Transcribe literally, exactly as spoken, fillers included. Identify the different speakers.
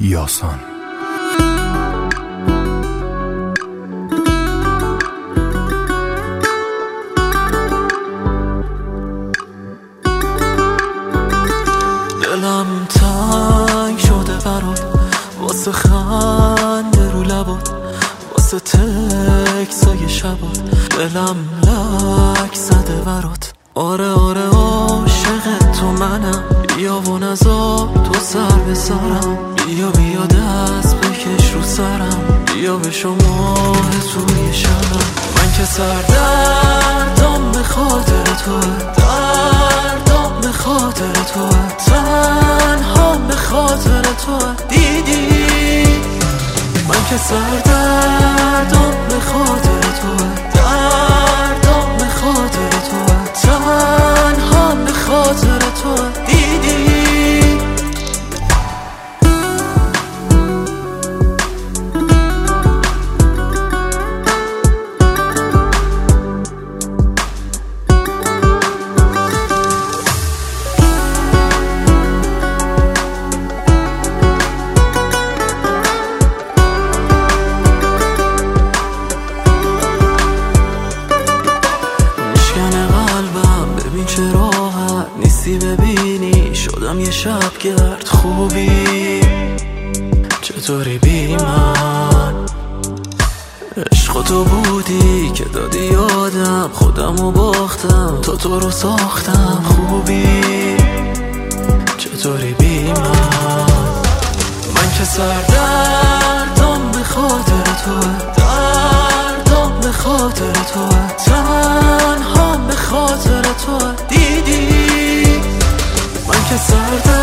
Speaker 1: یاسان.
Speaker 2: دلم تنگ شده برات، واسه خنده رو لبات، واسه تکسای شبات. دلم لک زده برات، آره آره عاشق تو منم. بیا و نزار تو سر به سرم، بیا بیا دست بکش رو سرم، بیا به شما توی شبم. من که سردردم به خاطر توه، دردم به خاطر توه، تنها به خاطر توه. دیدی من که سردردم به خاطر توه، دردم به خاطر توه، تنها به خاطر توه. دیدی چه راحت نیستی ببینی، شدم یه شبگرد. خوبی چطوری بی من؟ عشق تو بودی که دادی یادم، خودمو باختم تو تو رو ساختم. خوبی چطوری بی من؟ من که سردردم به خاطر توه، دردم به خاطر توه، تنها به خاطر توه. دیدی من که سردردم